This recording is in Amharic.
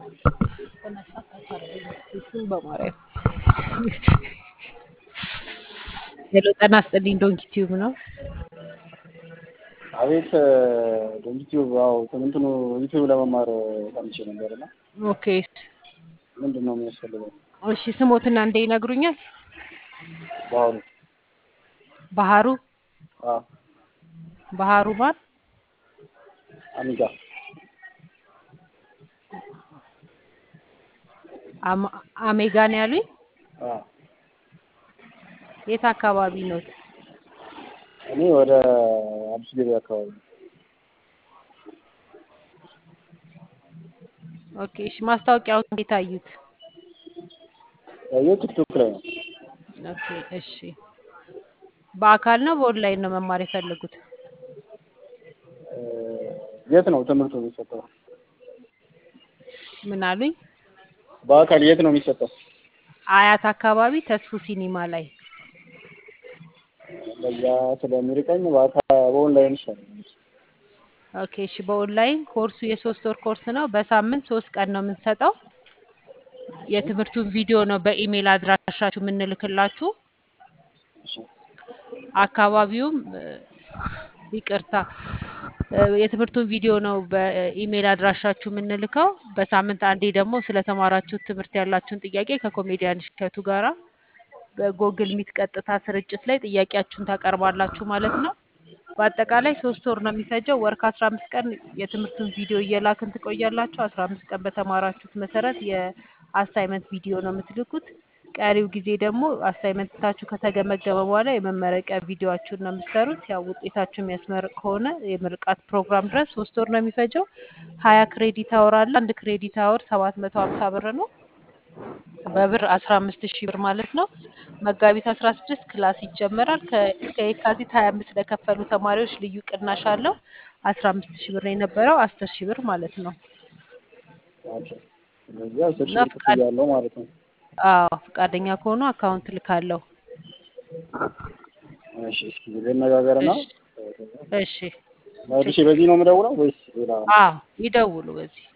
እሱን በማርያም ሄሎ ጤና ይስጥልኝ ዶንኪ ቲዩብ ነው። አቤት ዩቲዩብ ዋው እንትኑ ዩቲዩብ ለመማር ሰምቼ ነበርና ኦኬ ምንድነው የሚያስፈልገው? እሺ ስሞትና እንደ ይነግሩኛል። ባህሩ ባህሩ አ ባህሩ ማን አሚጋ አሜጋ ነው ያሉኝ። አ የት አካባቢ ነው? እኔ ወደ አዲስ ገበያ አካባቢ። ኦኬ እሺ ማስታወቂያውን እንዴት አዩት? ቲክቶክ ላይ ነው። ኦኬ እሺ በአካል ነው በኦንላይን ነው መማር የፈለጉት? የት ነው ትምህርቱ የሚሰጠው? ምን አሉኝ? በአካል የት ነው የሚሰጠው? አያት አካባቢ ተስፉ ሲኒማ ላይ። በዛ ስለሚርቀኝ በአካል በኦንላይን ይሻላል። ኦኬ እሺ በኦንላይን ኮርሱ የ3 ወር ኮርስ ነው። በሳምንት 3 ቀን ነው የምንሰጠው። የትምህርቱን ቪዲዮ ነው በኢሜል አድራሻችሁ የምንልክላችሁ። አካባቢውም ይቅርታ የትምህርቱን ቪዲዮ ነው በኢሜል አድራሻችሁ የምንልከው። በሳምንት አንዴ ደግሞ ስለተማራችሁ ትምህርት ያላችሁን ጥያቄ ከኮሜዲያን እሸቱ ጋራ በጎግል ሚት ቀጥታ ስርጭት ላይ ጥያቄያችሁን ታቀርባላችሁ ማለት ነው። በአጠቃላይ 3 ወር ነው የሚፈጀው። ወር ከ15 ቀን የትምህርቱን ቪዲዮ እየላክን ትቆያላችሁ። 15 ቀን በተማራችሁት መሰረት የአሳይመንት ቪዲዮ ነው የምትልኩት። ቀሪው ጊዜ ደግሞ አሳይመንታችሁ ከተገመገመ በኋላ የመመረቂያ ቪዲዮአችሁን ነው የምትሰሩት። ያው ውጤታችሁ የሚያስመርቅ ከሆነ የምርቃት ፕሮግራም ድረስ 3 ወር ነው የሚፈጀው። 20 ክሬዲት አወር አለ። አንድ ክሬዲት አወር 750 ብር ነው። በብር 15000 ብር ማለት ነው። መጋቢት 16 ክላስ ይጀመራል። እስከ የካቲት 25 ለከፈሉ ተማሪዎች ልዩ ቅናሽ አለው። 15000 ብር የነበረው 10000 ብር ማለት ነው። ስለዚህ 10,000 ክፍያ ያለው ማለት ነው። አዎ ፈቃደኛ ከሆኑ አካውንት ልካለሁ። እሺ እስኪ ልነጋገርና እሺ መልሼ በዚህ ነው የምደውለው ወይስ ሌላ? አዎ ይደውሉ በዚህ